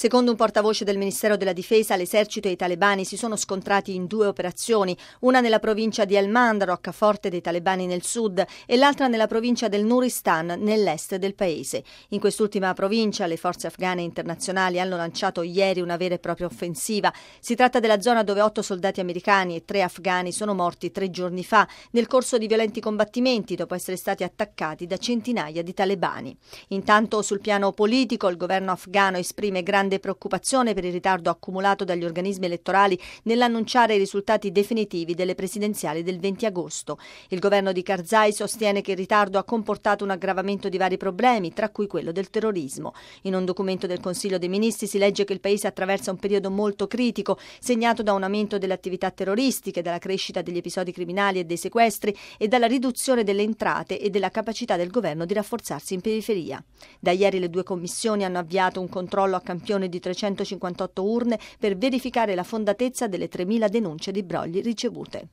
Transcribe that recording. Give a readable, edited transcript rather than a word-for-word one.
Secondo un portavoce del Ministero della Difesa, l'esercito e i talebani si sono scontrati in 2 operazioni, una nella provincia di Helmand, roccaforte dei talebani nel sud, e l'altra nella provincia del Nuristan, nell'est del paese. In quest'ultima provincia le forze afghane internazionali hanno lanciato ieri una vera e propria offensiva. Si tratta della zona dove 8 soldati americani e 3 afghani sono morti 3 giorni fa nel corso di violenti combattimenti dopo essere stati attaccati da centinaia di talebani. Intanto sul piano politico il governo afghano esprime grande preoccupazione per il ritardo accumulato dagli organismi elettorali nell'annunciare i risultati definitivi delle presidenziali del 20 agosto. Il governo di Karzai sostiene che il ritardo ha comportato un aggravamento di vari problemi, tra cui quello del terrorismo. In un documento del Consiglio dei Ministri si legge che il paese attraversa un periodo molto critico, segnato da un aumento delle attività terroristiche, dalla crescita degli episodi criminali e dei sequestri e dalla riduzione delle entrate e della capacità del governo di rafforzarsi in periferia. Da ieri le 2 commissioni hanno avviato un controllo a campione di 358 urne per verificare la fondatezza delle 3.000 denunce di brogli ricevute.